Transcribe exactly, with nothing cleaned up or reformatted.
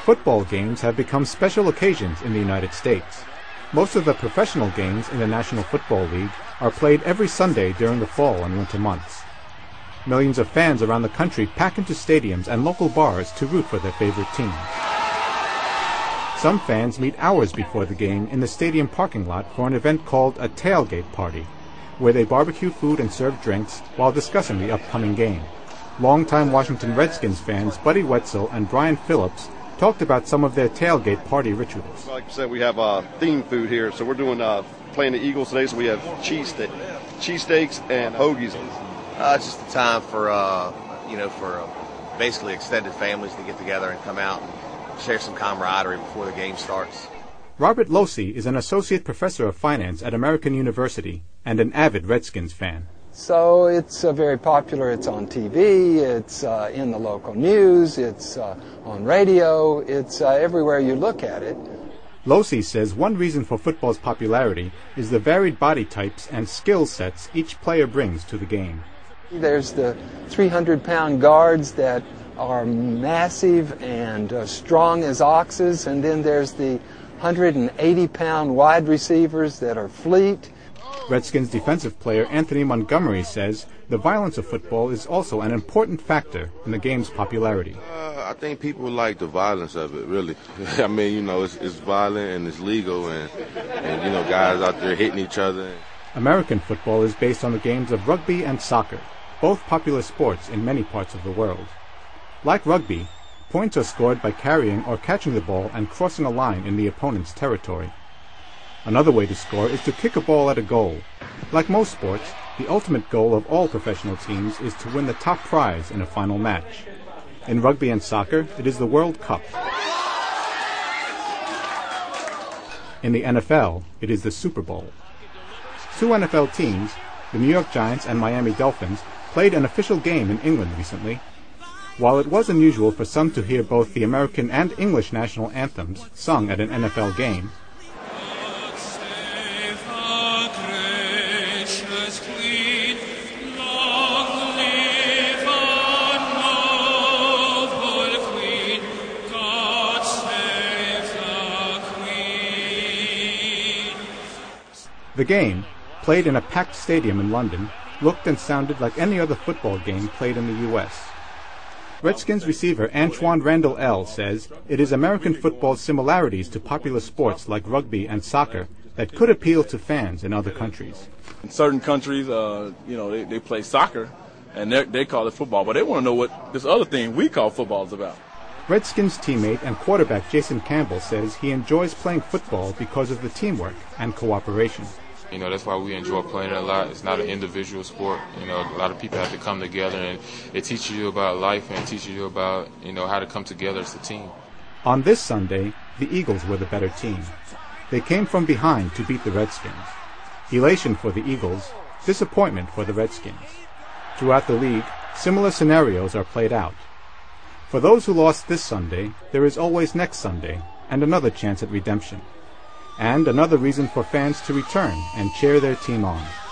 Football games have become special occasions in the United States. Most of the professional games in the National Football League are played every Sunday during the fall and winter months. Millions of fans around the country pack into stadiums and local bars to root for their favorite team. Some fans meet hours before the game in the stadium parking lot for an event called a tailgate party, where they barbecue food and serve drinks while discussing the upcoming game. Longtime Washington Redskins fans Buddy Wetzel and Brian Phillips talked about some of their tailgate party rituals. Like I said, we have uh, themed food here, so we're doing uh, playing the Eagles today, so we have cheese steak, cheesesteaks and hoagies. Uh, it's just a time for, uh, you know, for uh, basically extended families to get together and come out and share some camaraderie before the game starts. Robert Losey is an associate professor of finance at American University and an avid Redskins fan. So it's uh, very popular. It's on T V, it's uh, in the local news, it's uh, on radio, it's uh, everywhere you look at it. Losey says one reason for football's popularity is the varied body types and skill sets each player brings to the game. There's the three hundred pound guards that are massive and uh, strong as oxes, and then there's the one hundred eighty pound wide receivers that are fleet. Redskins defensive player Anthony Montgomery says the violence of football is also an important factor in the game's popularity. Uh, I think people like the violence of it, really. I mean, you know, it's, it's violent and it's legal, and, and, you know, guys out there hitting each other. American football is based on the games of rugby and soccer, both popular sports in many parts of the world. Like rugby, points are scored by carrying or catching the ball and crossing a line in the opponent's territory. Another way to score is to kick a ball at a goal. Like most sports, the ultimate goal of all professional teams is to win the top prize in a final match. In rugby and soccer, it is the World Cup. In the N F L, it is the Super Bowl. Two N F L teams, the New York Giants and Miami Dolphins, played an official game in England recently. While it was unusual for some to hear both the American and English national anthems sung at an N F L game, the game, played in a packed stadium in London, looked and sounded like any other football game played in the U S Redskins receiver Antoine Randall L. says it is American football's similarities to popular sports like rugby and soccer that could appeal to fans in other countries. In certain countries, uh, you know, they, they play soccer, and they call it football, but they want to know what this other thing we call football is about. Redskins teammate and quarterback Jason Campbell says he enjoys playing football because of the teamwork and cooperation. You know, that's why we enjoy playing it a lot. It's not an individual sport. You know, a lot of people have to come together, and it teaches you about life and teaches you about, you know, how to come together as a team. On this Sunday, the Eagles were the better team. They came from behind to beat the Redskins. Elation for the Eagles, disappointment for the Redskins. Throughout the league, similar scenarios are played out. For those who lost this Sunday, there is always next Sunday, and another chance at redemption. And another reason for fans to return and cheer their team on.